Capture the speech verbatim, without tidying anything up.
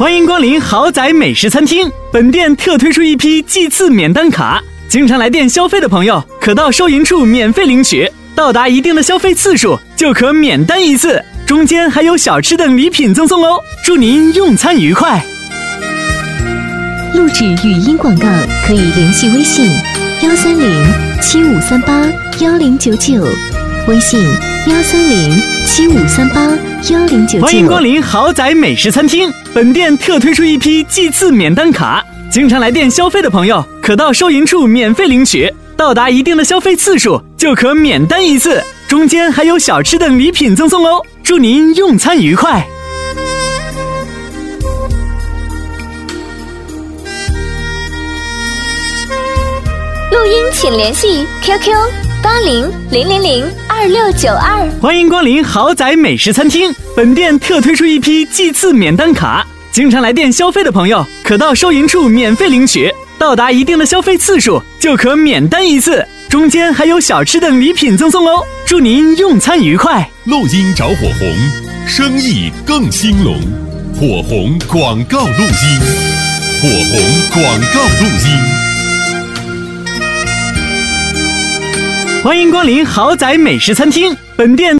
欢迎光临豪宅美食餐厅，本店特推出一批祭祀免单卡，经常来店消费的朋友可到收银处免费领取，到达一定的消费次数就可免单一次，中间还有小吃等礼品赠送哦，祝您用餐愉快。 录制语音广告可以联系微信幺三零七五三八幺零九九，微信幺三零七五三八幺零九九。 欢迎光临豪宅美食餐厅，本店特推出一批祭祀免单卡，经常来店消费的朋友可到收银处免费领取，到达一定的消费次数就可免单一次，中间还有小吃等礼品赠送哦，祝您用餐愉快。 录音请联系 Q Q 八零零零零二六九二。 欢迎光临豪宅美食餐厅，本店特推出一批祭祀免单卡，经常来店消费的朋友可到收银处免费领取，到达一定的消费次数就可免单一次，中间还有小吃等礼品赠送哦，祝您用餐愉快。 录音找火红，生意更兴隆。火红广告录音，火红广告录音。 欢迎光临豪宅美食餐厅，本店